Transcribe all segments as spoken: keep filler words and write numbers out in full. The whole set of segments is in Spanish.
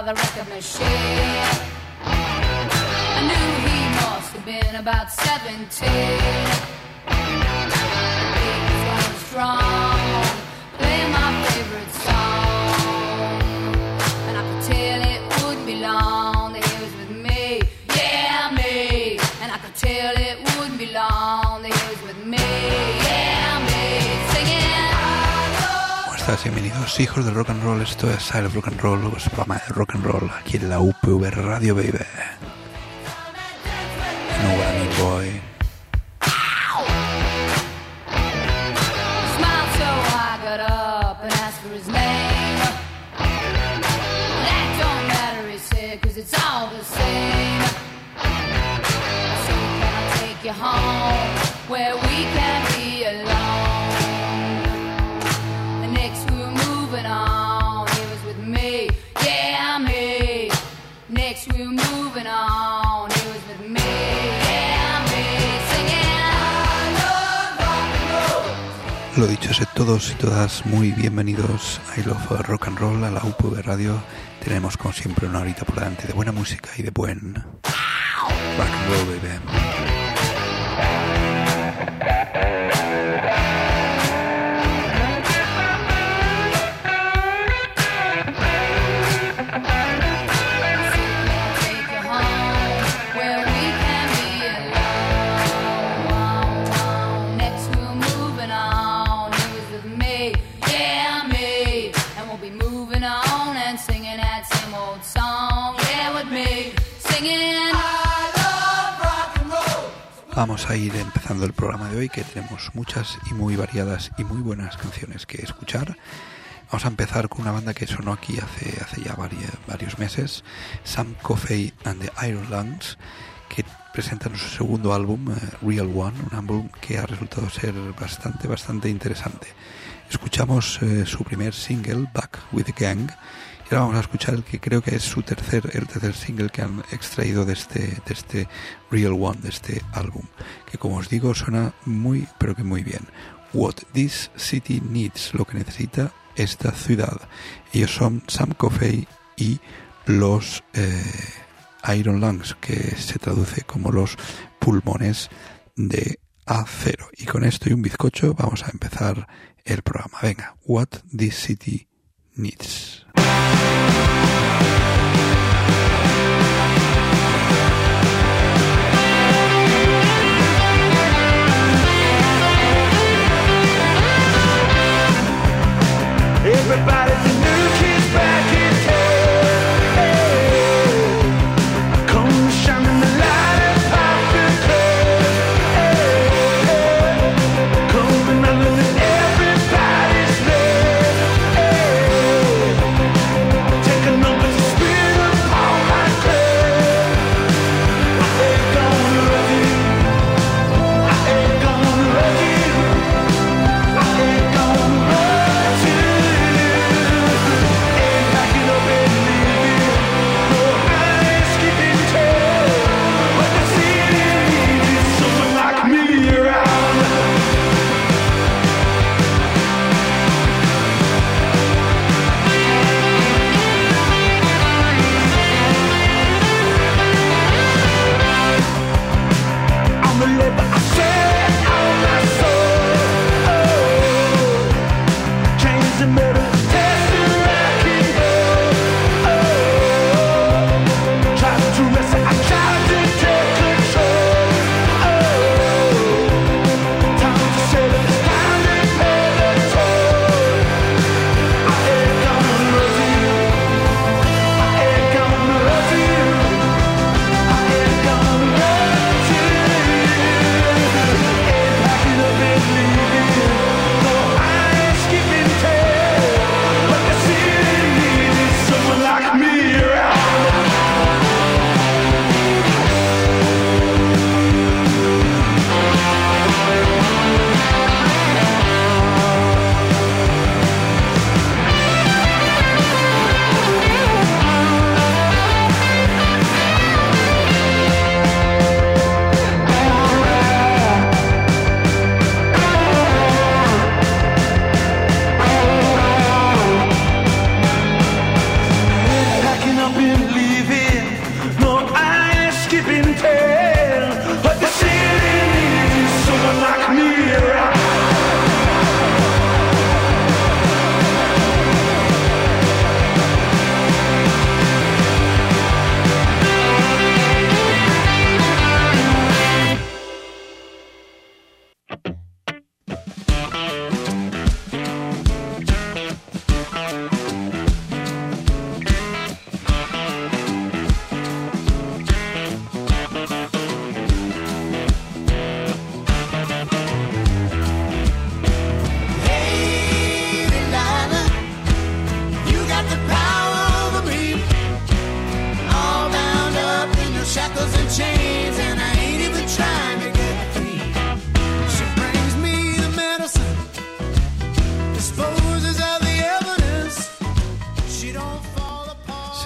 the record machine. I knew he must have been about seventeen. He was going strong, playing my favorite song, and I could tell it wouldn't be long that he was with me, yeah, me. And I could tell it wouldn't be long that he was with me, yeah, me. Singing. ¿Cómo estás? Bienvenidos, hijos del rock and roll. Esto es Side of Rock and Roll, vuestro programa de rock and roll aquí en la U P V Radio, baby. You know what I mean, boy. Smiled so I got up and asked for his name. That don't matter, he said, cause it's all the same. So can I take you home where we can be alone? And next we were moving on, he was with me, yeah, me. Next we were moving on, he was with me, yeah, me. Singing, I love rock and roll. Lo dicho, sed todos y todas muy bienvenidos a I Love Rock and Roll, a la U P V Radio. Tenemos como siempre una horita por delante de buena música y de buen rock and roll, baby. Vamos a ir empezando el programa de hoy, que tenemos muchas y muy variadas y muy buenas canciones que escuchar. Vamos a empezar con una banda que sonó aquí hace, hace ya varios, varios meses, Sam Coffey and the Iron Lungs, que presentan su segundo álbum, uh, Real One, un álbum que ha resultado ser bastante, bastante interesante. Escuchamos uh, su primer single, Back with the Gang, y ahora vamos a escuchar el que creo que es su tercer, el tercer single que han extraído de este, de este Real One, de este álbum, que como os digo suena muy, pero que muy bien. What This City Needs, lo que necesita esta ciudad. Ellos son Sam Coffey y los eh, Iron Lungs, que se traduce como los pulmones de acero. Y con esto y un bizcocho vamos a empezar el programa. Venga, What This City Needs. Everybody's a new kid back in town. Hey, come shining the light and pop the club. Hey, come and run with everybody's love. Hey,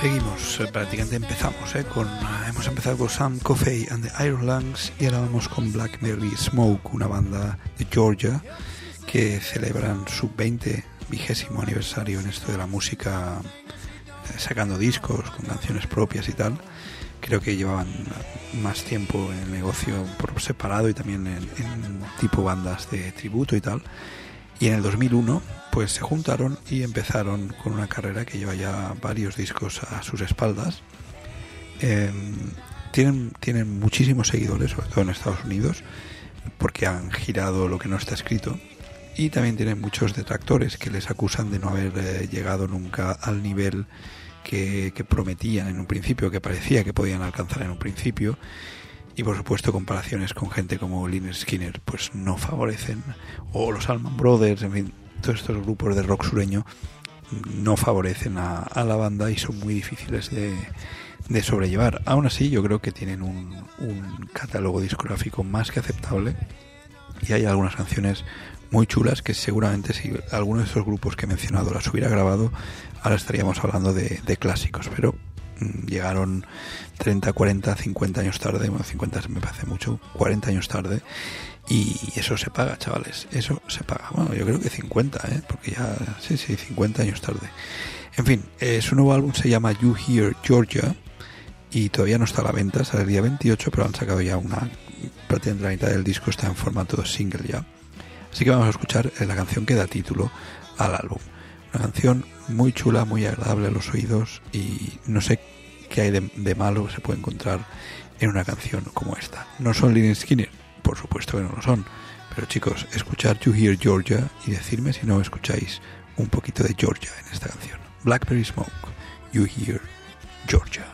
Seguimos, prácticamente empezamos, ¿eh? con, hemos empezado con Sam Coffey and the Iron Lungs y ahora vamos con Blackberry Smoke, una banda de Georgia que celebran su veinte vigésimo aniversario en esto de la música, eh, sacando discos con canciones propias y tal. Creo que llevaban más tiempo en el negocio por separado y también en, en tipo bandas de tributo y tal. Y en el dos mil uno pues se juntaron y empezaron con una carrera que lleva ya varios discos a sus espaldas. Eh, tienen, tienen muchísimos seguidores, sobre todo en Estados Unidos, porque han girado lo que no está escrito. Y también tienen muchos detractores que les acusan de no haber eh, llegado nunca al nivel que, que prometían en un principio, que parecía que podían alcanzar en un principio. Y por supuesto comparaciones con gente como Lynyrd Skynyrd pues no favorecen, o los Allman Brothers, en fin, todos estos grupos de rock sureño no favorecen a, a la banda y son muy difíciles de, de sobrellevar. Aún así yo creo que tienen un, un catálogo discográfico más que aceptable y hay algunas canciones muy chulas que seguramente si alguno de esos grupos que he mencionado las hubiera grabado, ahora estaríamos hablando de, de clásicos, pero llegaron treinta, cuarenta, cincuenta años tarde, bueno, cincuenta me parece mucho, cuarenta años tarde, y eso se paga, chavales, eso se paga. Bueno, yo creo que cincuenta, ¿eh? Porque ya, sí, sí, cincuenta años tarde. En fin, eh, su nuevo álbum se llama You Hear Georgia y todavía no está a la venta, sale el día veintiocho, pero han sacado ya una, prácticamente la mitad del disco está en formato de single ya. Así que vamos a escuchar la canción que da título al álbum. Una canción muy chula, muy agradable a los oídos y no sé qué hay de, de malo que se puede encontrar en una canción como esta. No son Lynyrd Skynyrd, por supuesto que no lo son, pero chicos, escuchar You Hear Georgia y decirme si no escucháis un poquito de Georgia en esta canción. Blackberry Smoke, You Hear Georgia.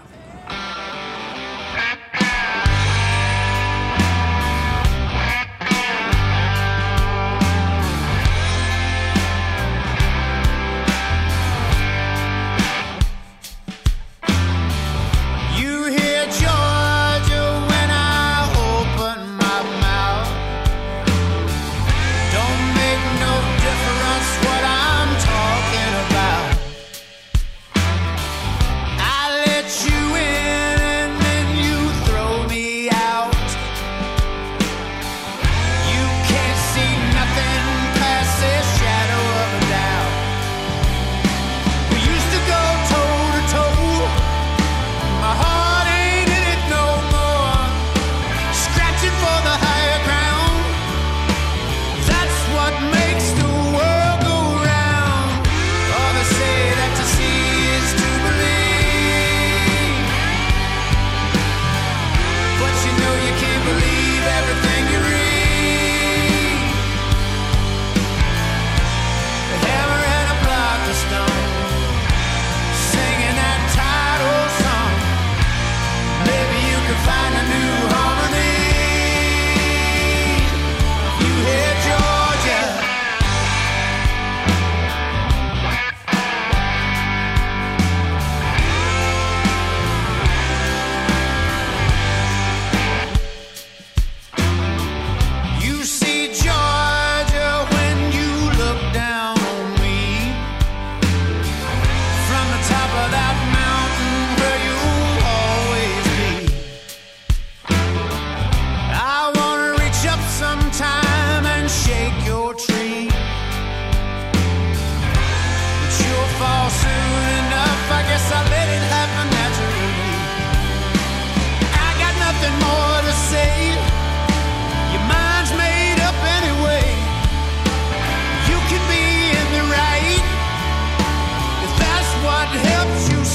Helps you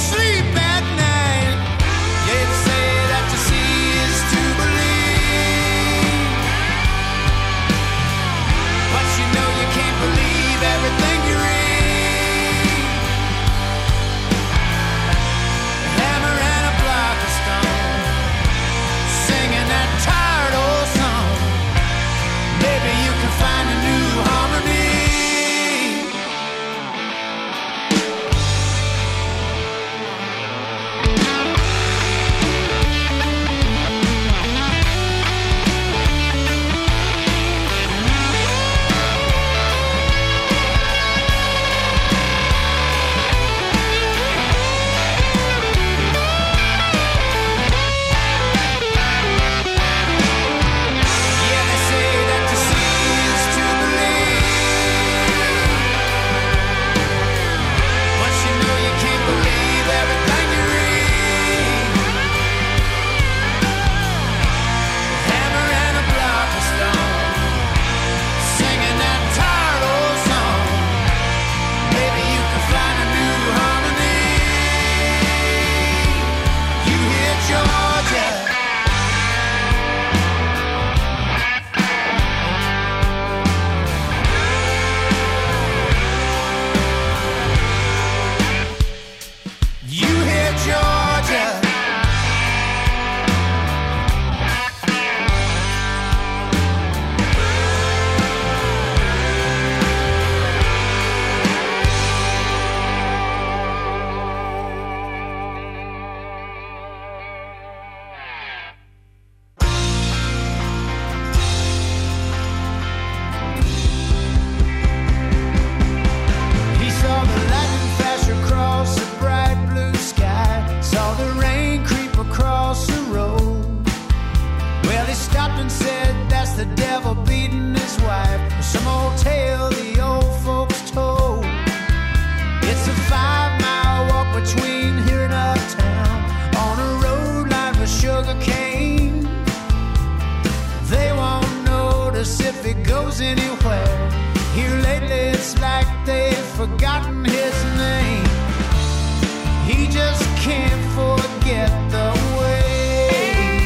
goes anywhere. Here lately it's like they've forgotten his name. He just can't forget the way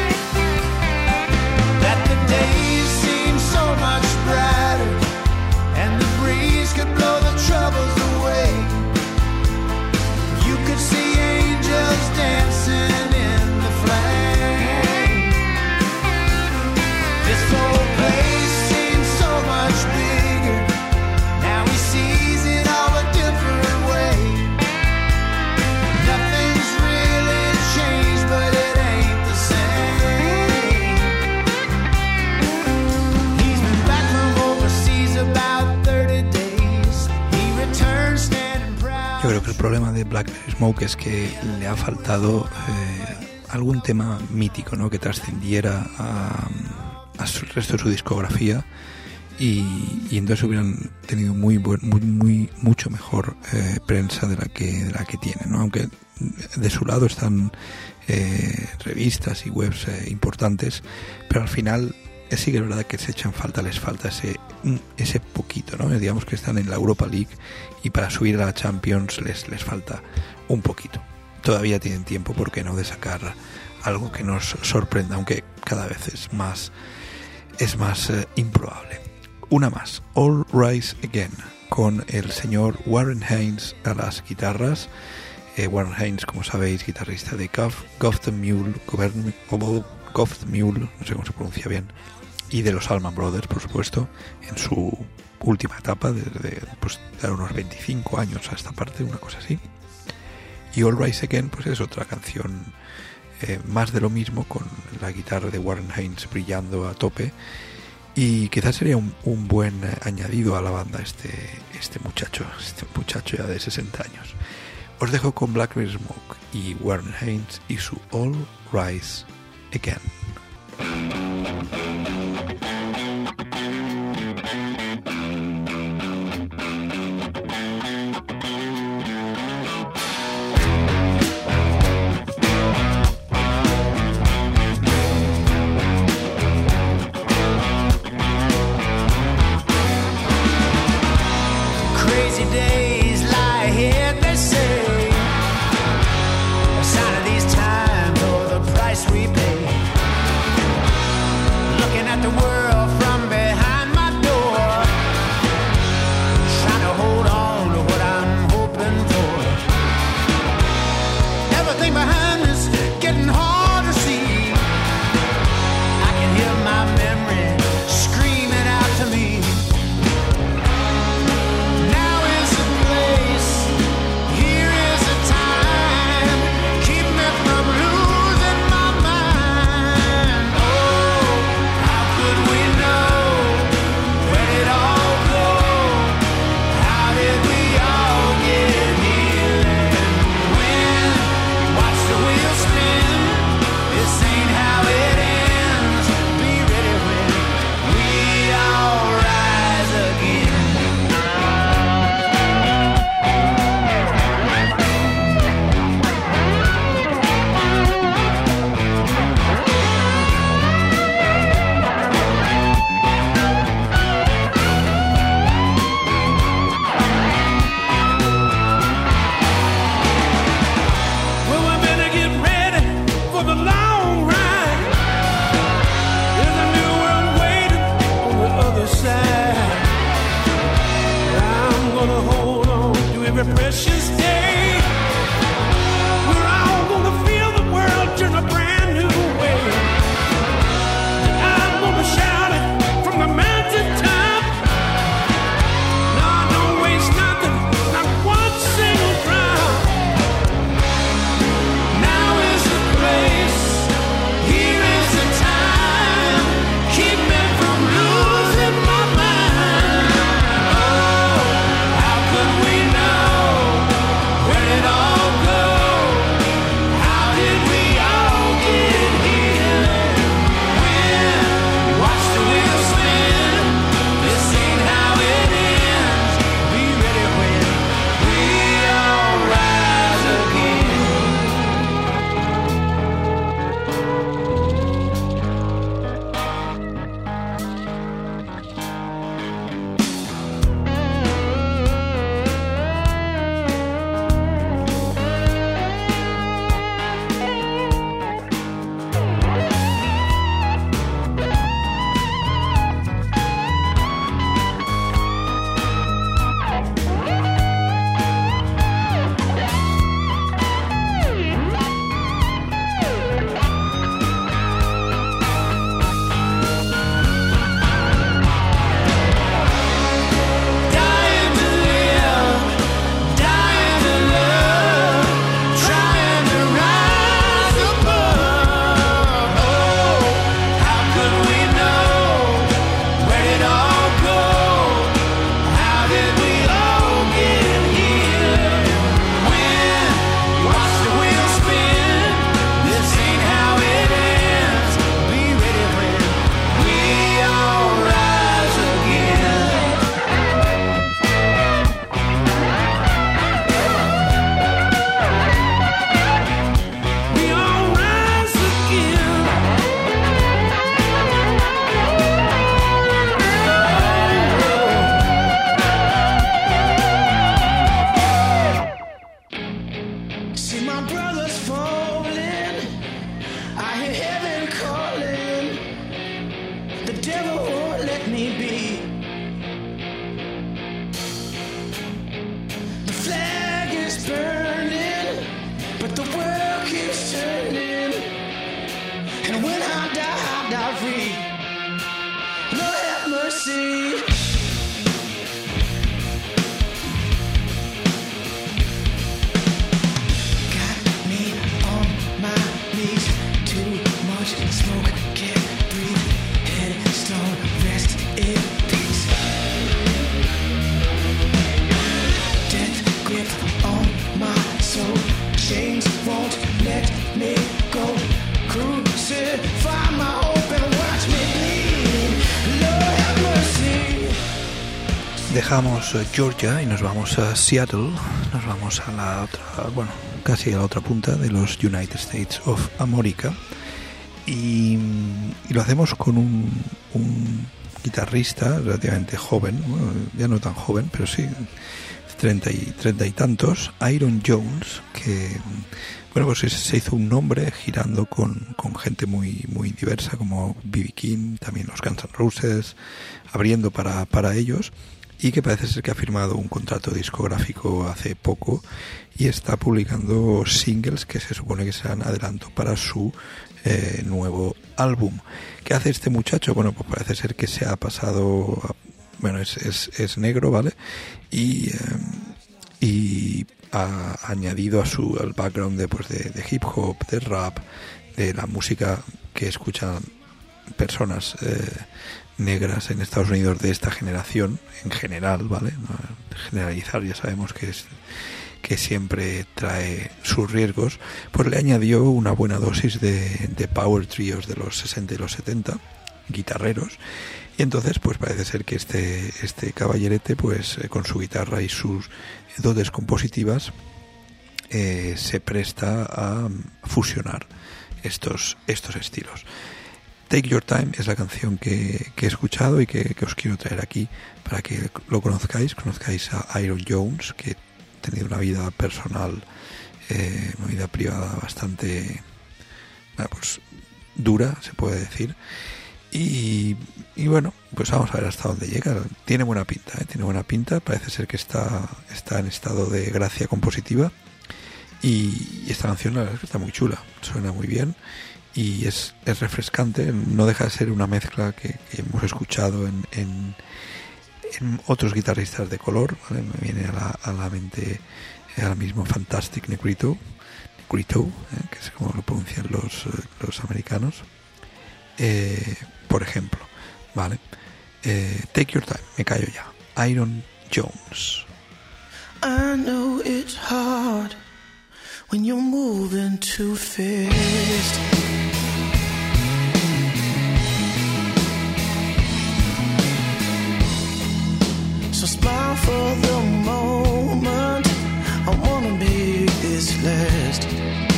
that the days seem so much brighter, and the breeze could blow the troubles away. You could see angels dancing in the flame. This whole place seems so much bigger. Now he sees it all a different way. Nothing's really changed, but it ain't the same. He's been back from overseas about thirty days. He returns standing proud. Yo creo que el problema de Blackberry Smoke es que le ha faltado eh, algún tema mítico, ¿no? Que trascendiera a, a su- el resto de su discografía, y, y entonces hubieran tenido muy, buen- muy, muy mucho mejor eh, prensa de la que de la que tienen, ¿no? Aunque de su lado están eh, revistas y webs eh, importantes, pero al final eh, sí que es verdad que se echan falta, les falta ese ese poquito, ¿no? Digamos que están en la Europa League y para subir a la Champions les les falta un poquito. Todavía tienen tiempo, ¿por qué no?, de sacar algo que nos sorprenda, aunque cada vez es más es más eh, improbable. Una más, All Rise Again, con el señor Warren Haynes a las guitarras. Eh, Warren Haynes, como sabéis, guitarrista de Goff, Goffton Mule, Govern- o Goffton Mule, no sé cómo se pronuncia bien, y de los Allman Brothers, por supuesto, en su última etapa, desde pues, de unos veinticinco años a esta parte, una cosa así. Y All Rise Again, pues es otra canción eh, más de lo mismo, con la guitarra de Warren Haynes brillando a tope, y quizás sería un, un buen eh, añadido a la banda este, este muchacho, este muchacho ya de sesenta años. Os dejo con Blackberry Smoke y Warren Haynes y su All Rise Again. Crazy days lie ahead, they say. A sign of these times or the price we pay. chains won't let me go. Crucify my hope and watch me bleed. Lord have mercy. Dejamos uh, Georgia y nos vamos a Seattle. Nos vamos a la otra, bueno, casi a la otra punta de los United States of America. Y, y lo hacemos con un, un guitarrista relativamente joven, bueno, ya no tan joven, pero sí, treinta y, treinta y tantos, Iron Jones, que bueno, pues se hizo un nombre girando con, con gente muy, muy diversa como B B King, también los Guns N' Roses, abriendo para, para ellos, y que parece ser que ha firmado un contrato discográfico hace poco y está publicando singles que se supone que serán adelanto para su eh, nuevo álbum. ¿Qué hace este muchacho? Bueno, pues parece ser que se ha pasado a, bueno, es, es, es negro, ¿vale? Y, eh, y ha añadido a su al background de, pues de, de hip hop, de rap, de la música que escuchan personas eh, negras en Estados Unidos de esta generación, en general, ¿vale? No, generalizar ya sabemos que es que siempre trae sus riesgos, pues le añadió una buena dosis de, de power trios de los sesenta y los setenta, guitarreros, y entonces pues parece ser que este este caballerete pues eh, con su guitarra y sus dotes compositivas eh, se presta a fusionar estos estos estilos. Take Your Time es la canción que, que he escuchado y que, que os quiero traer aquí para que lo conozcáis, conozcáis a Iron Jones, que ha tenido una vida personal, eh, una vida privada bastante bueno, pues dura, se puede decir. Y, y bueno, pues vamos a ver hasta dónde llega. Tiene buena pinta, ¿eh? Tiene buena pinta, parece ser que está, está en estado de gracia compositiva. Y, y esta canción la verdad es que está muy chula, suena muy bien. Y es, es refrescante, no deja de ser una mezcla que, que hemos escuchado en, en, en otros guitarristas de color, ¿vale? Me viene a la, a la mente ahora mismo Fantastic Negrito, Negrito, ¿eh? Que es como lo pronuncian los, los americanos, eh, por ejemplo, ¿vale? Eh, Take Your Time, me callo ya. Iron Jones. I know it's hard when you're moving too fast. So smile for the moment, I wanna make this last.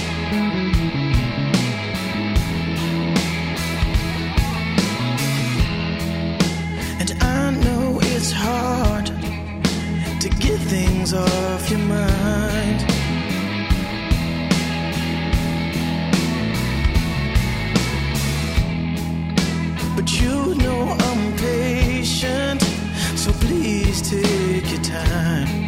And I know it's hard to get things off your mind. But you know I'm patient, so please take your time.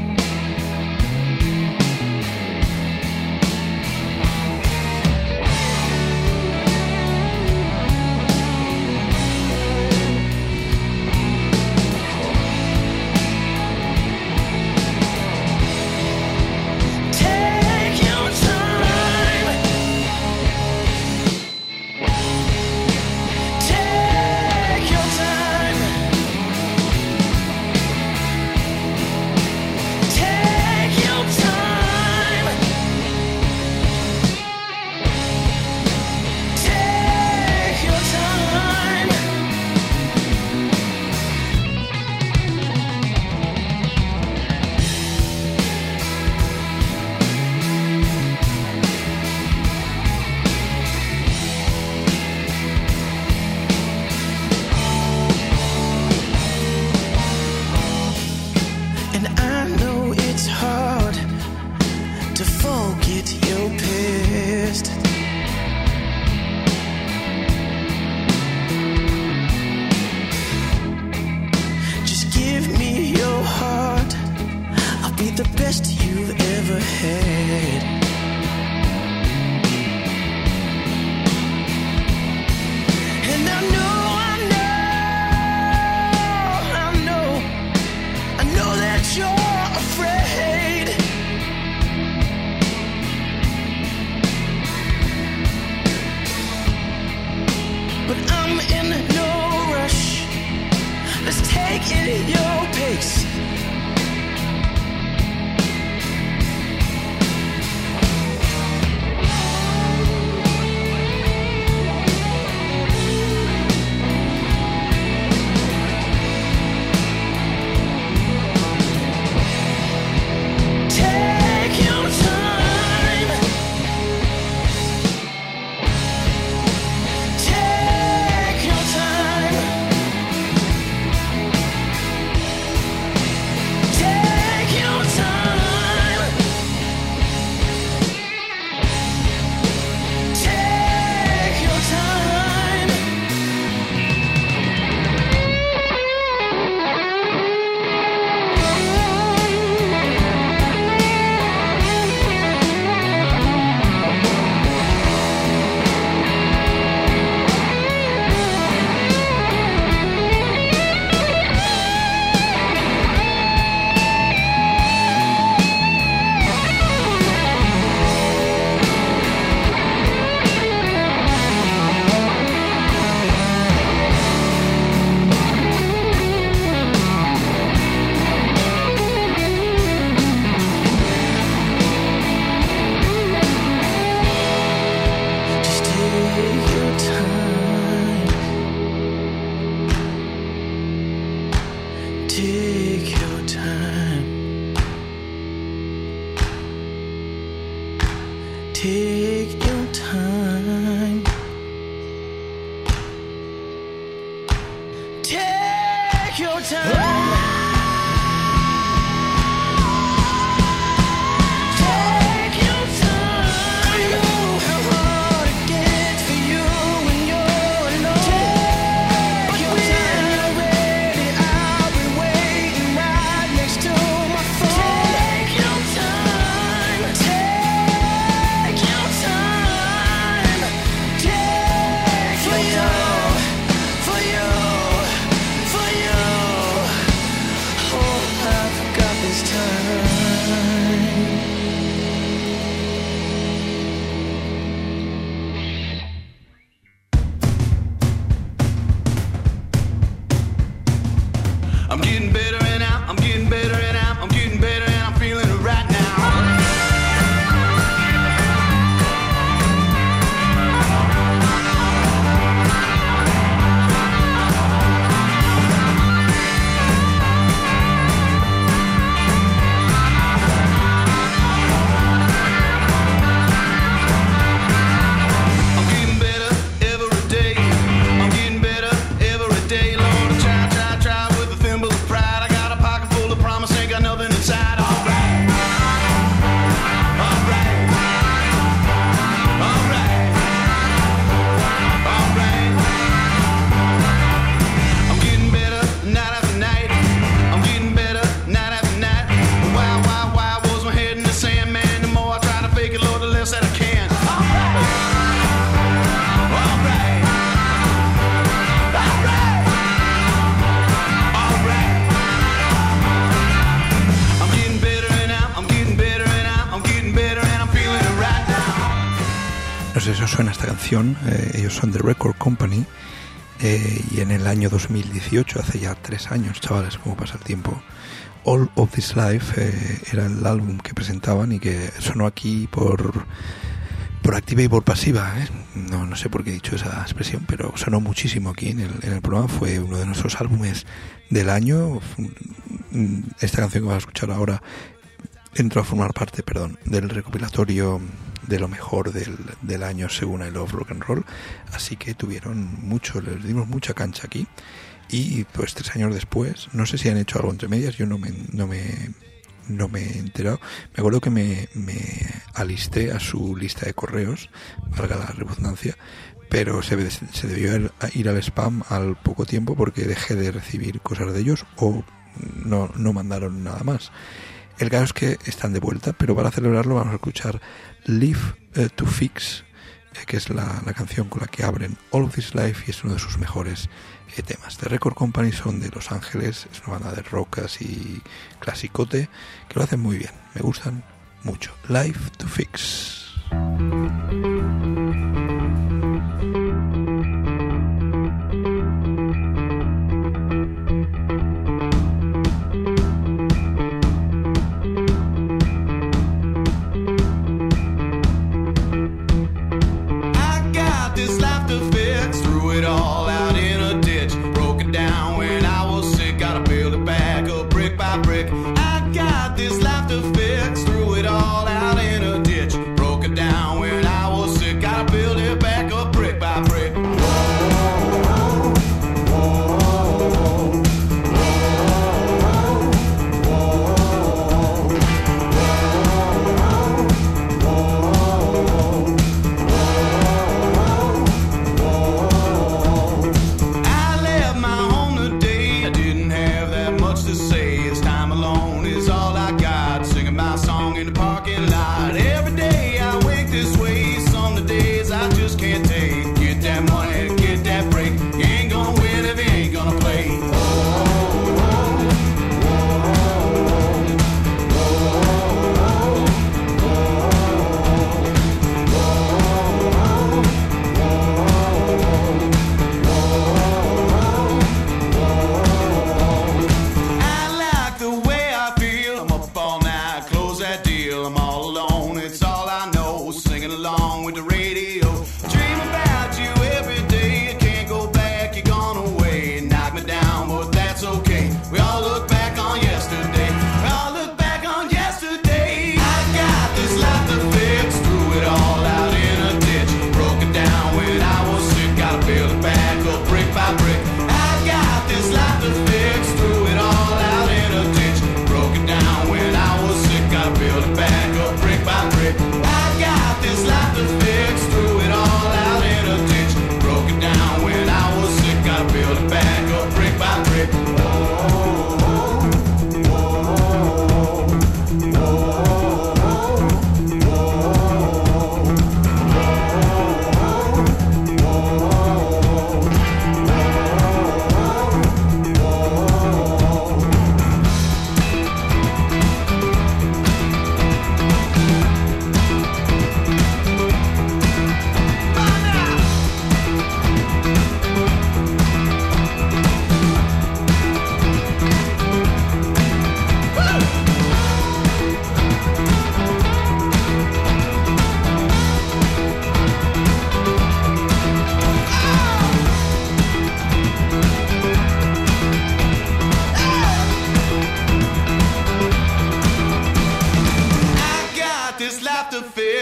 Take your time. Take your time. Take your time. Take your time. And I know it's hard to forget your past. Just give me your heart, I'll be the best you've ever had. And I know, I know, I know, I know that you're afraid. But I'm in no rush. Let's take it your pace. Take your time. Take your time. Eso suena esta canción. Eh, ellos son The Record Company, eh, y en el año dos mil dieciocho, hace ya tres años, chavales, cómo pasa el tiempo, All of This Life eh, era el álbum que presentaban y que sonó aquí por por activa y por pasiva, ¿eh? no, no sé por qué he dicho esa expresión, pero sonó muchísimo aquí en el, en el programa. Fue uno de nuestros álbumes del año. Esta canción que vas a escuchar ahora entró a formar parte, perdón, del recopilatorio de lo mejor del, del año según I Love Rock and Roll, así que tuvieron mucho, les dimos mucha cancha aquí. Y pues tres años después, no sé si han hecho algo entre medias, yo no me no me no me he enterado. Me acuerdo que me, me alisté a su lista de correos, valga la redundancia, pero se, se debió ir al spam al poco tiempo porque dejé de recibir cosas de ellos o no, no mandaron nada más. El caso es que están de vuelta, pero para celebrarlo vamos a escuchar Live uh, to Fix, eh, que es la, la canción con la que abren All of This Life y es uno de sus mejores eh, temas. The Record Company son de Los Ángeles, es una banda de rock así clasicote que lo hacen muy bien, me gustan mucho. Live to Fix. Brick. I got this life to fix, threw it all out in a ditch.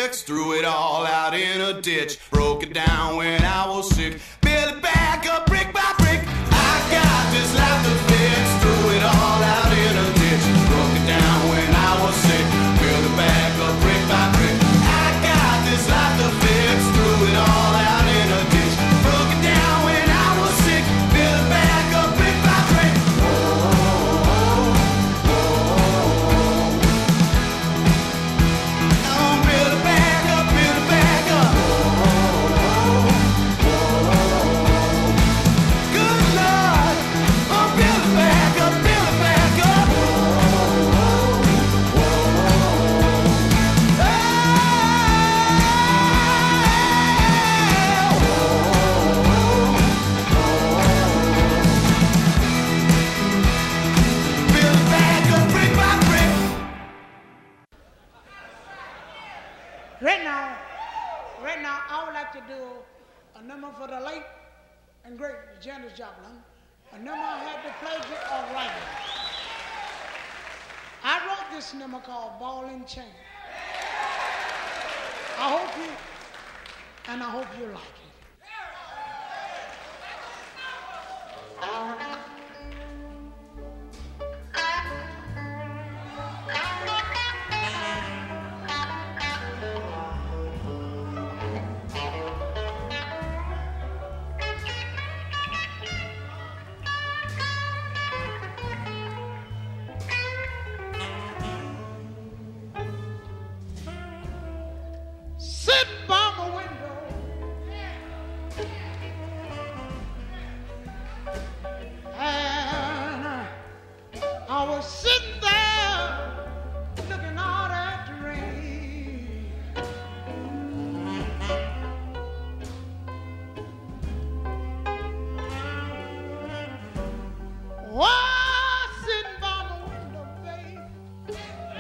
fix, threw it all out in a ditch. Broke it down when I was sick, built it back up brick by brick. I got this life to fix, threw it all out in a ditch. Broke it down when I was sick, built it back up brick by brick. I got this life to fix, threw it all out in a ditch. Broke it down when I was sick, built it back up brick by brick. Right now, right now, I would like to do a number for the late and great Janis Joplin, a number I had the pleasure of writing. I wrote this number called Ball and Chain. I hope you, and I hope you like it. Sitting by my window, and I was sitting there looking out at the rain. Oh, sitting by my window, babe.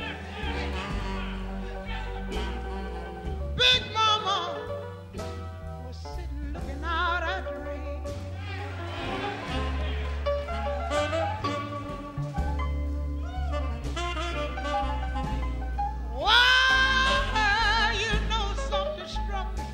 Big Mama was sitting looking out at the rain. Why, you know something struck me.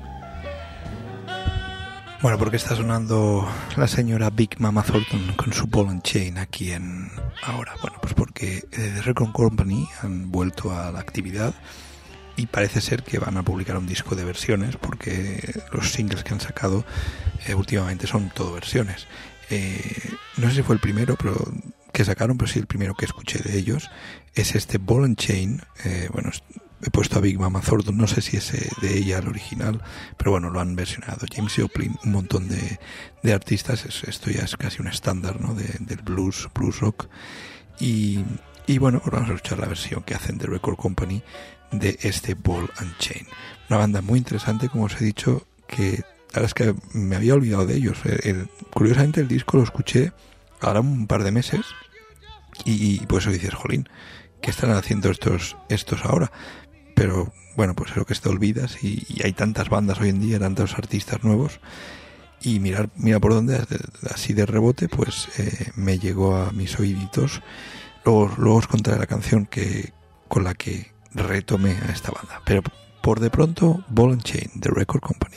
Bueno, ¿por qué está sonando la señora Big Mama Thornton con su Ball and Chain aquí en ahora? Bueno, pues porque The Record Company han vuelto a la actividad y parece ser que van a publicar un disco de versiones, porque los singles que han sacado eh, últimamente son todo versiones. Eh, no sé si fue el primero pero que sacaron, pero sí el primero que escuché de ellos es este Ball and Chain. Eh, bueno, he puesto a Big Mama Thornton, no sé si es de ella el original, pero bueno, lo han versionado James Joplin, un montón de, de artistas. Es, esto ya es casi un estándar, ¿no?, de, del blues, blues rock. Y, y bueno, pues vamos a escuchar la versión que hacen The Record Company de este Ball and Chain. Una banda muy interesante, como os he dicho, que la verdad es que me había olvidado de ellos. El, el, curiosamente el disco lo escuché ahora un par de meses y, y por eso dices, jolín, ¿qué están haciendo estos, estos ahora? Pero bueno, pues es lo que te olvidas y, y hay tantas bandas hoy en día, tantos artistas nuevos, y mirar, mira por dónde, así de rebote, pues eh, me llegó a mis oíditos. Luego, luego os contaré la canción que con la que retomé a esta banda, pero por de pronto Ball and Chain, The Record Company.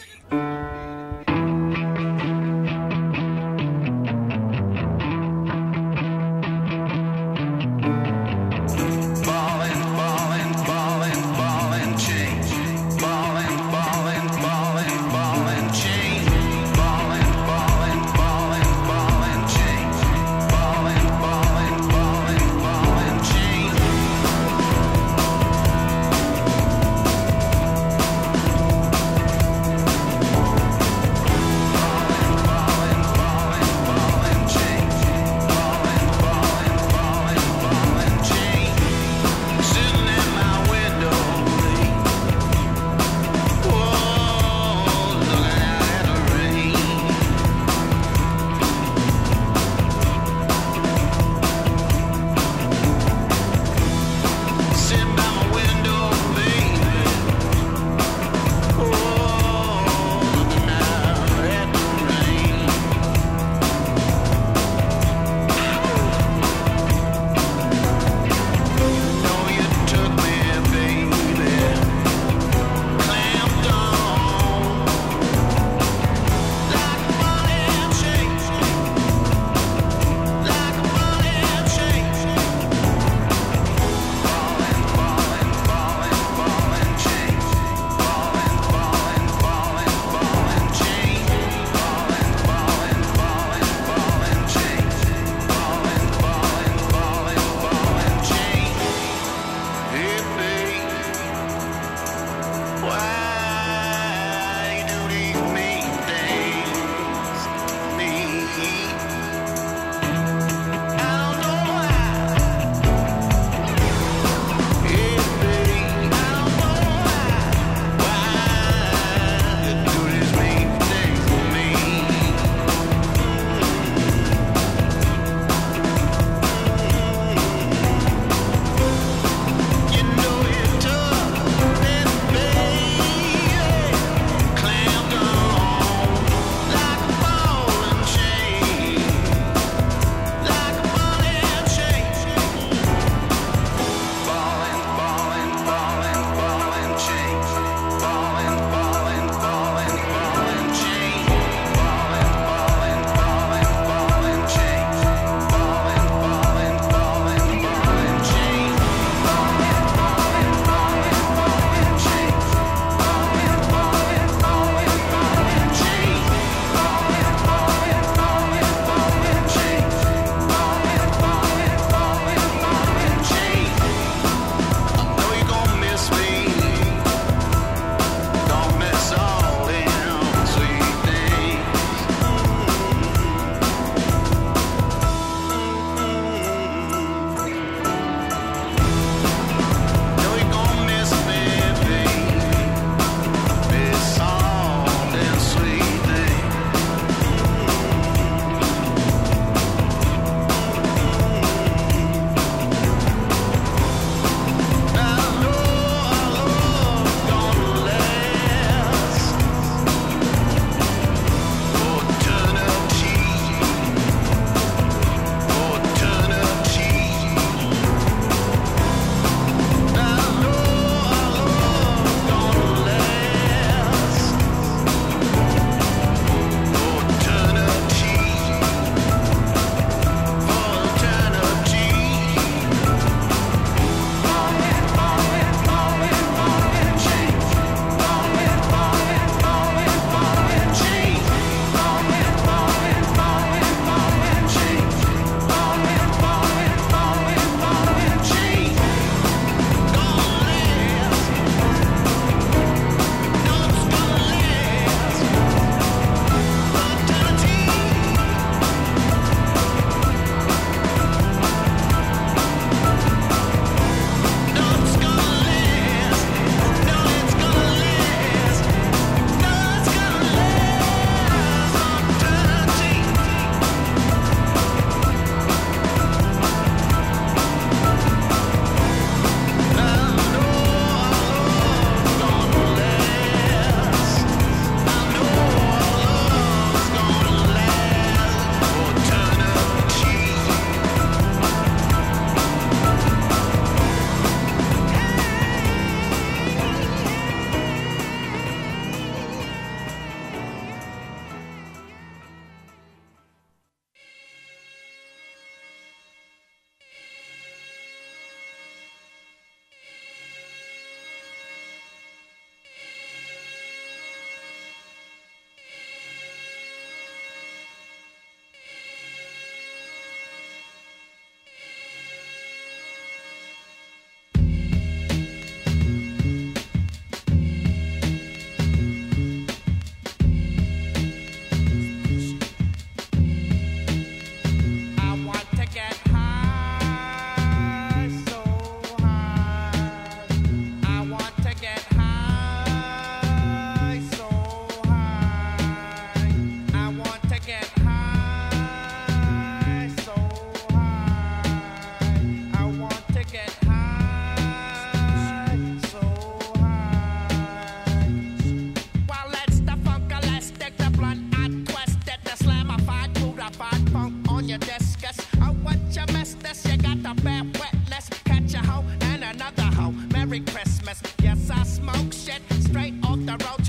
Ball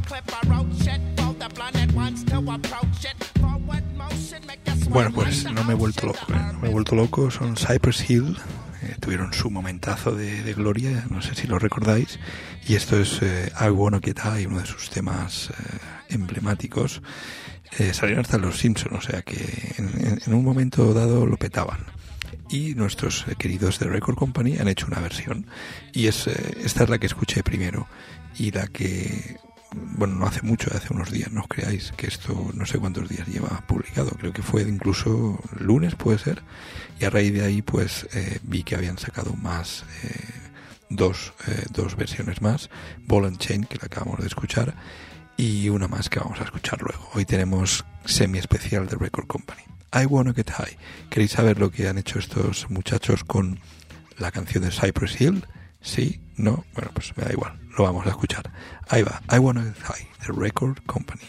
Bueno, pues no me he vuelto loco, ¿eh? No me he vuelto loco. Son Cypress Hill. Eh, tuvieron su momentazo de, de gloria, no sé si lo recordáis. Y esto es eh, I Wanna Get High, uno de sus temas eh, emblemáticos. Eh, salieron hasta los Simpsons, o sea que en, en, en un momento dado lo petaban. Y nuestros eh, queridos de Record Company han hecho una versión. Y es eh, esta es la que escuché primero. Y la que... Bueno, no hace mucho, hace unos días, no os creáis que esto no sé cuántos días lleva publicado, creo que fue incluso lunes, puede ser, y a raíz de ahí pues eh, vi que habían sacado más, eh, dos, eh, dos versiones más, Ball and Chain, que la acabamos de escuchar, y una más que vamos a escuchar luego. Hoy tenemos semi especial de Record Company. I Wanna Get High. ¿Queréis saber lo que han hecho estos muchachos con la canción de Cypress Hill? ¿Sí? ¿No? Bueno, pues me da igual, lo vamos a escuchar. Ahí va, I Wanna Get High, The Record Company.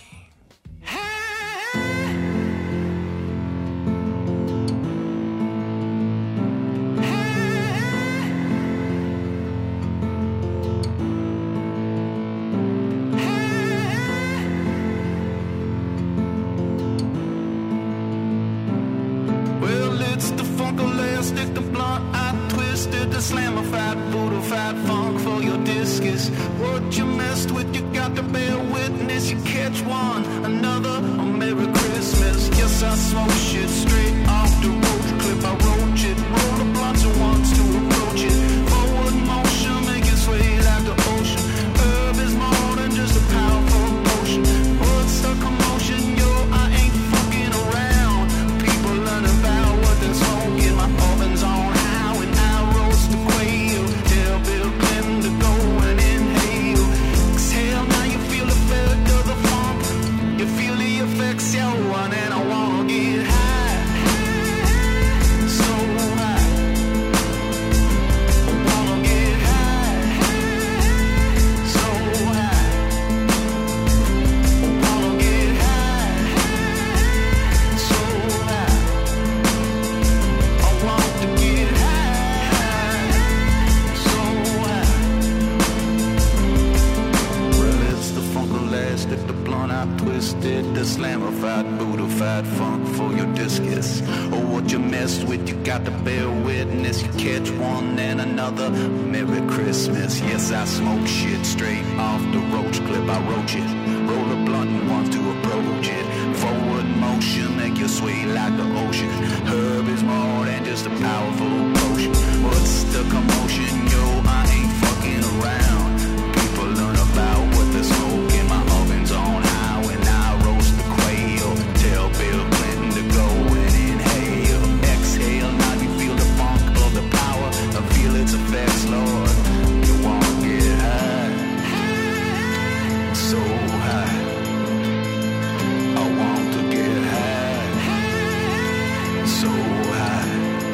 Well, it's the funk elastic, the blunt I twisted, the slammer fat, voodoo fat funk for your discus. What you messed with, you got to bear witness. You catch one, another, a Merry Christmas. Yes, I smoke shit straight off the road clip. I roach it, roll the blunts and ones to approach it. Forward motion, make it sway like the ocean. Herb is more than just a powerful potion. What's the commotion, yo? I ain't fucking around. People learn about what they're smoking. My oven's on high when I roast the quail. Tell Bill Clinton to go and inhale. Exhale, now you feel the effect of the funk. You feel the effects, yo, and then I wanna get high. So high. I wanna get high. So high. I wanna get high. So high. I want to get high. So high. Well, it's the funk elastic, the blunt I twisted, the slammer fat, Buddha fat funk for your discus. Oh, what you messed with, you got to bear witness. You catch one and another, Merry Christmas. Yes, I smoke shit straight off the roach clip. I roach it, roll a blunt and want to approach it. Forward motion, make you sway like the ocean. Herb is more than just a powerful potion. What's the commotion, yo? I ain't fucking around. People learn about what they're smoking. My oven's on high when I roast the quail. Tell Bill Clinton to go and inhale. Exhale, now you feel the funk of the power. I feel its effects, Lord. You wanna get high, so high. I want to get high, so high.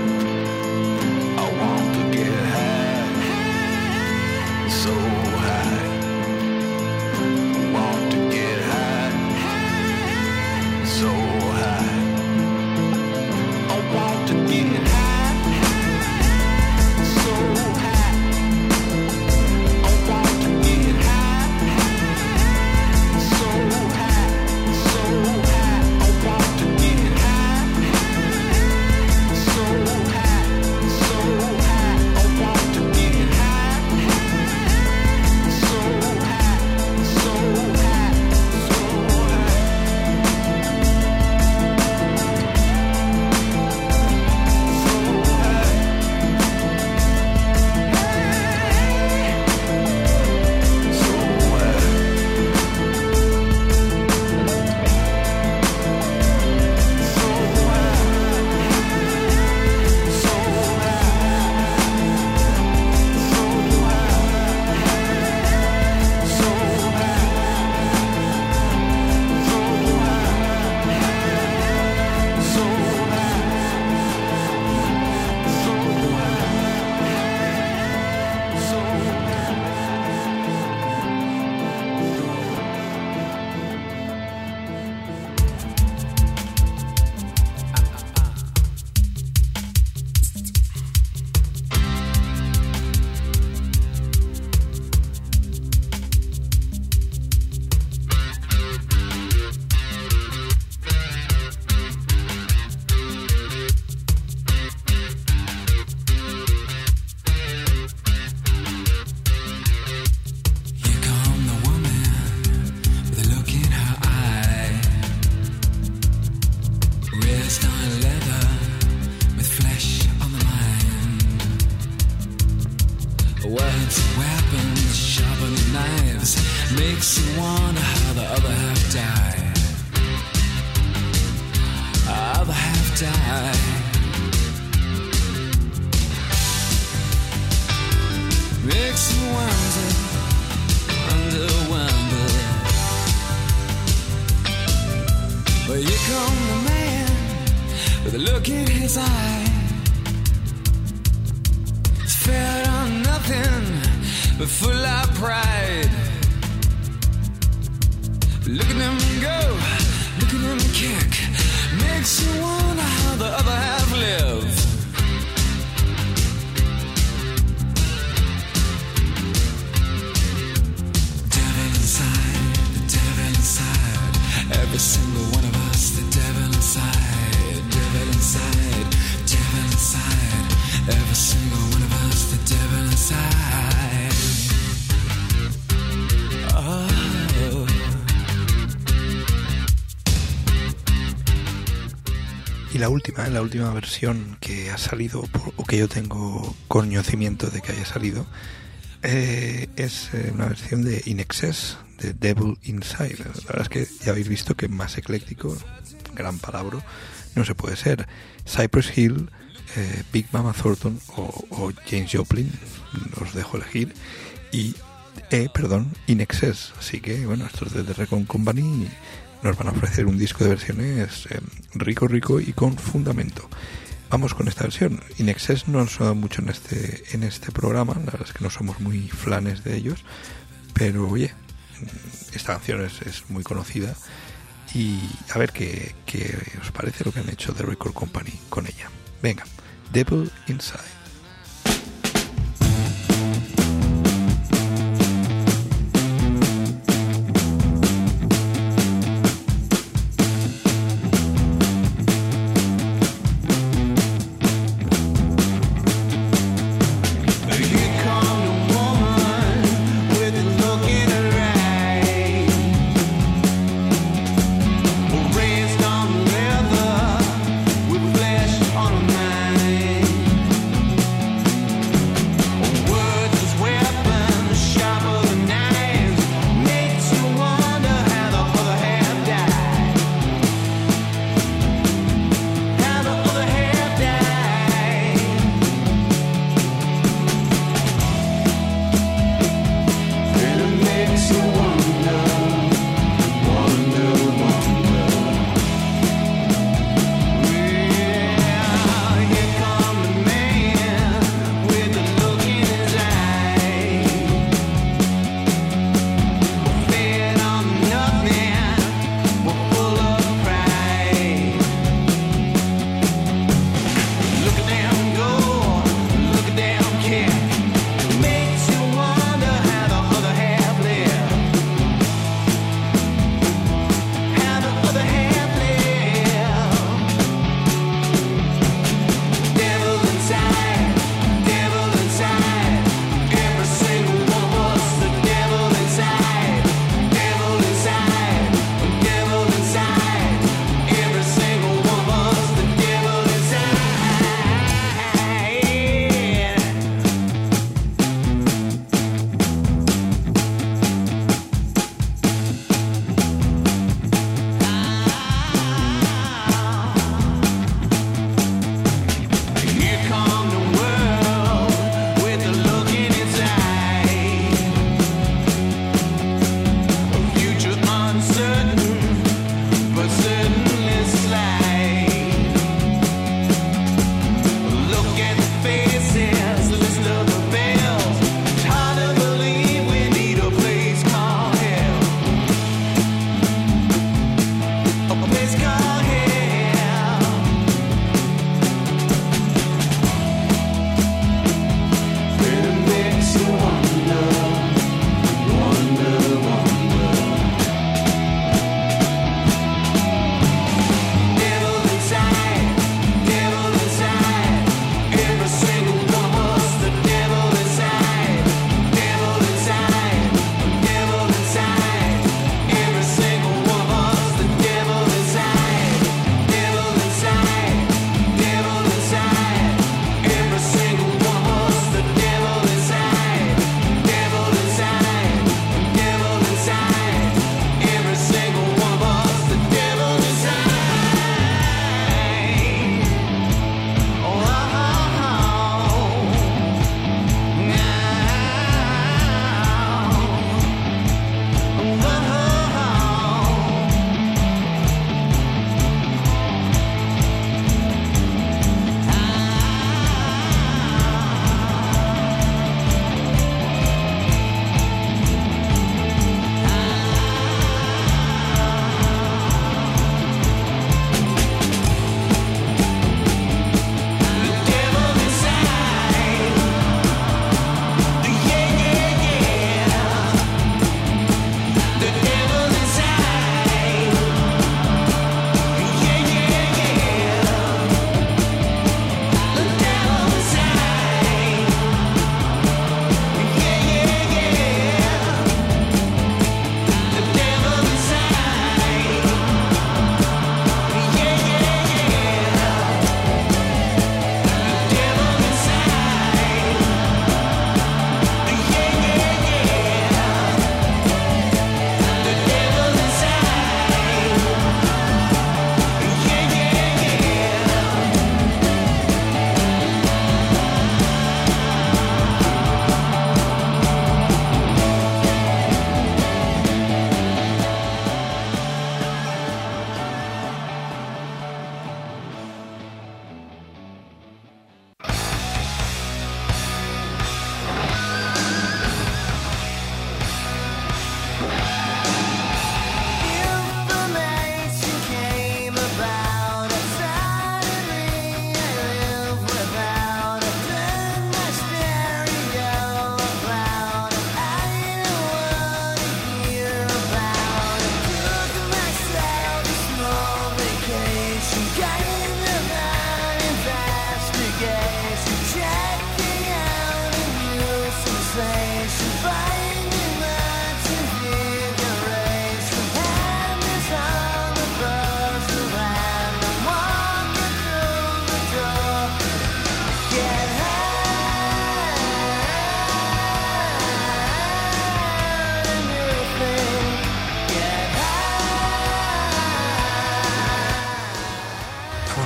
I want to get high, so high. Want to get high, so high. I want to get high, so high. I want to get high, makes you wonder how the other half died. Other half died. Makes you wonder, wonder, wonder. But here come the man with a look in his eye. It's fed on nothing but full of pride. Look at him go, look at him kick. Makes you wonder how the other half live. Devil inside, the devil inside. Every single one of us, the devil inside. Devil inside, devil inside. Every single one of us, the devil inside. Oh. Y la última, la última versión que ha salido, o que yo tengo conocimiento de que haya salido, eh, es una versión de In Excess, de Devil Inside. La verdad es que ya habéis visto que más ecléctico, gran palabra, no se puede ser. Cypress Hill, eh, Big Mama Thornton o, o James Joplin, os dejo elegir. Y, eh, perdón, In Excess. Así que, bueno, estos de The Record Company nos van a ofrecer un disco de versiones eh, rico, rico y con fundamento. Vamos con esta versión. In Excess no han sonado mucho en este, en este programa, la verdad es que no somos muy flanes de ellos, pero oye, esta canción es, es muy conocida y a ver qué, qué os parece lo que han hecho The Record Company con ella. Venga, Devil Inside. With flesh on her mind.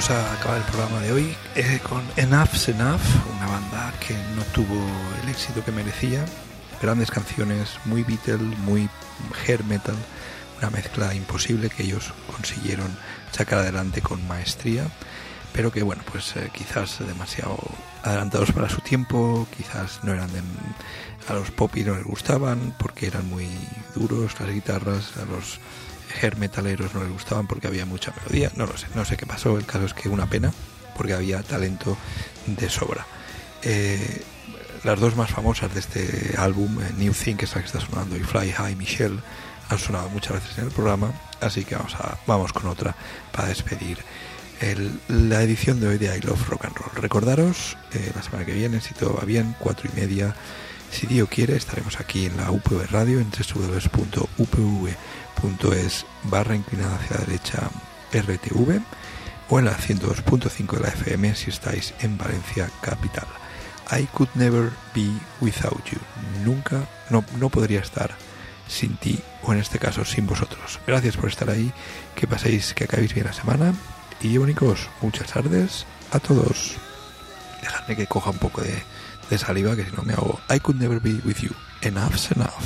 vamos a acabar el programa de hoy eh, con Enough's Enough, una banda que no tuvo el éxito que merecía. Grandes canciones, muy Beatle, muy hair metal, una mezcla imposible que ellos consiguieron sacar adelante con maestría, pero que bueno, pues eh, quizás demasiado adelantados para su tiempo, quizás no eran de, a los popis no les gustaban porque eran muy duros las guitarras, a los hair metaleros no les gustaban porque había mucha melodía, no lo sé, no sé qué pasó, el caso es que una pena porque había talento de sobra. Eh, las dos más famosas de este álbum, eh, New Thing, que es la que está sonando, y Fly High Michelle, han sonado muchas veces en el programa, así que vamos a vamos con otra para despedir el, la edición de hoy de I Love Rock and Roll. Recordaros, eh, la semana que viene, si todo va bien, cuatro y media, si Dios quiere, estaremos aquí en la U P V Radio, en doble u doble u doble u punto u p v punto es barra inclinada hacia la derecha R T V, o en la ciento dos punto cinco de la F M si estáis en Valencia capital. I could never be without you. Nunca, no, no podría estar sin ti, o en este caso sin vosotros. Gracias por estar ahí, que paséis, que acabéis bien la semana, y bonicos, muchas tardes a todos. Dejadme que coja un poco de, de saliva, que si no me hago. I could never be with you. Enough's enough.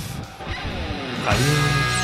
Adiós.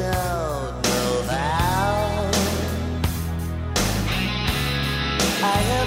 I